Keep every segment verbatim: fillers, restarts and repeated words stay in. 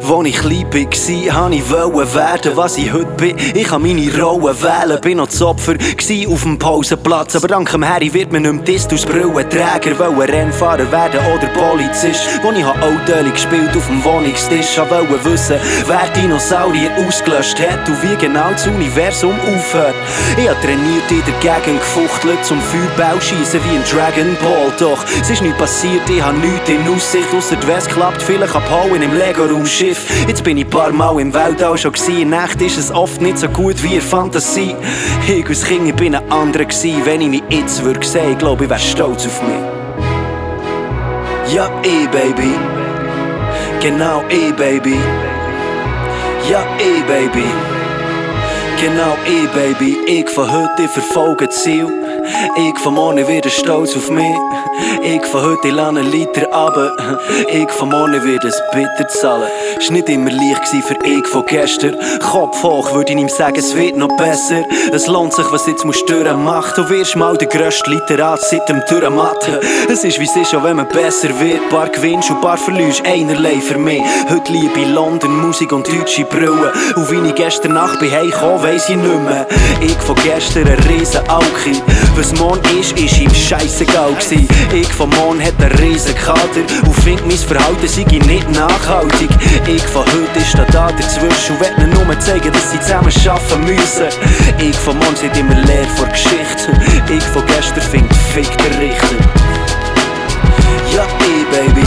Als ich klein war, wollte ich werden, was ich heute bin. Ich kann meine Rolle wählen, bin noch das Opfer auf dem Pausenplatz. Aber dank dem Harry wird man nicht mehr disst aus Brillenträger. Wollte Rennfahrer werden oder Polizist. Als ich Autöli gespielt auf dem Wohnungstisch, wollte wissen, wer Dinosaurier ausgelöscht hat und wie genau das Universum aufhört. Ich habe trainiert in der Gegend gefuchtelt, zum Feuerball schiessen wie ein Dragon Ball. Doch es ist nichts passiert, ich habe nichts in Aussicht, ausser es klappt vielleicht abhauen im Lego-Raumschiff. Jetzt bin ich ein paar Mal im Weltall schon gsi. In Nacht ist es oft nicht so gut wie in Fantasie. Ich als Kind bin ein anderer gsi. Wenn ich mich jetzt würde sehen, glaube ich, wär stolz auf mich. Ja, ich, Baby. Genau, ich, Baby. Ja, ich, Baby. Genau, ich, Baby. Ich von heute verfolge das Ziel. Ich von morgen werde stolz auf mich. Ich von heute lasse einen Liter runter. Ich von morgen werde es bitter zahlen. Es war nicht immer leicht für ich von gestern. Kopf hoch würde ich ihm sagen, es wird noch besser. Es lohnt sich, was jetzt musst du machen. Du wirst mal der grösste Literat seit dem Türenmatten. Es ist wie es ist, auch wenn man besser wird. Paar gewinnst und paar verlierst, einerlei für mich. Heute liebe ich London, Musik und deutsche Brillen. Und wie ich gestern Nacht bin heimgekommen, weiss ich nicht mehr. Ich von gestern ein riesen Alki. Was morgen ist, ist ihm scheissegal gsi. Ich von morgen hat einen riesen Kader und find mein Verhalten sei nicht nachhaltig. Ich von heute ist da da dazwischen und will ihnen nur zeigen, dass sie zusammen arbeiten müssen. Ich von morgen sind immer leer vor Geschichte. Ich von gestern find fick der Richter. Ja, ich, Baby.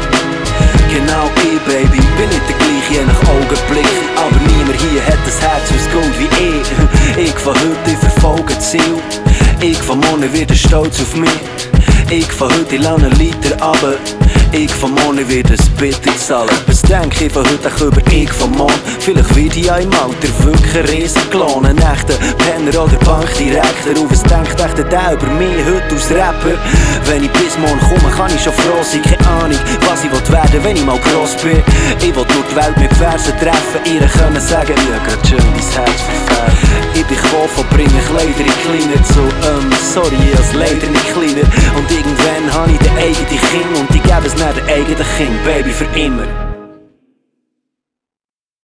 Genau, ich, Baby. Bin nicht der gleiche je nach Augenblick, aber niemand hier hat das Herz aus Gold wie ich. Ich von heute verfolge das Ziel. Ich von morgen werde stolz auf mich. Ich von heute lasse einen Liter runter. Ich von morgen werde es bitter zahlen. Was denk ich von heute auch über ich von morgen? Vielleicht wird ich ja im Alter wirklich ein Riesenklon. Ein echter Penner oder Bankdirektor. Und was denkt echt der über mich heute als Rapper? Wenn ich bis morgen komme, kann ich schon froh sein. Keine Ahnung, was ich will werden, wenn ich mal gross bin. Ich will nur die Welt mit Versen treffen. Ihr können sagen, ja, grad schön dein Herz verfehlt. Ich bin gekommen von bringen Kleider in kleiner. So, ähm, sorry, ich als leider nicht kleiner. Und irgendwann habe ich den eigenen Kind und ich gebe es nicht den eigenen Kind, Baby, für immer.